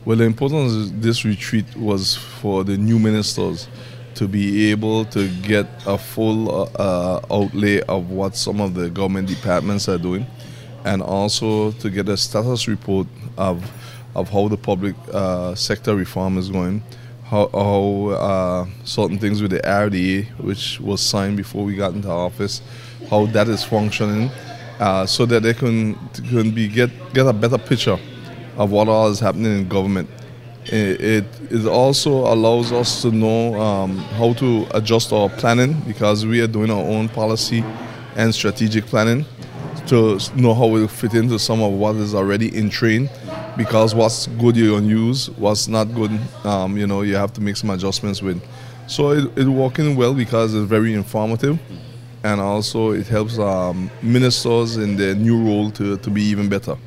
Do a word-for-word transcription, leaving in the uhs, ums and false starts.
Well, the importance of this retreat was for the new ministers to be able to get a full uh, uh, outlay of what some of the government departments are doing, and also to get a status report of of how the public uh, sector reform is going, how, how uh, certain things with the R D A, which was signed before we got into office, how that is functioning, uh, so that they can can be get get a better picture of what all is happening in government. It, it, it also allows us to know um, how to adjust our planning, because we are doing our own policy and strategic planning to know how it will fit into some of what is already in train, because what's good you're going to use, what's not good, um, you know, you have to make some adjustments with. So it, it's working well because it's very informative, and also it helps um, ministers in their new role to, to be even better.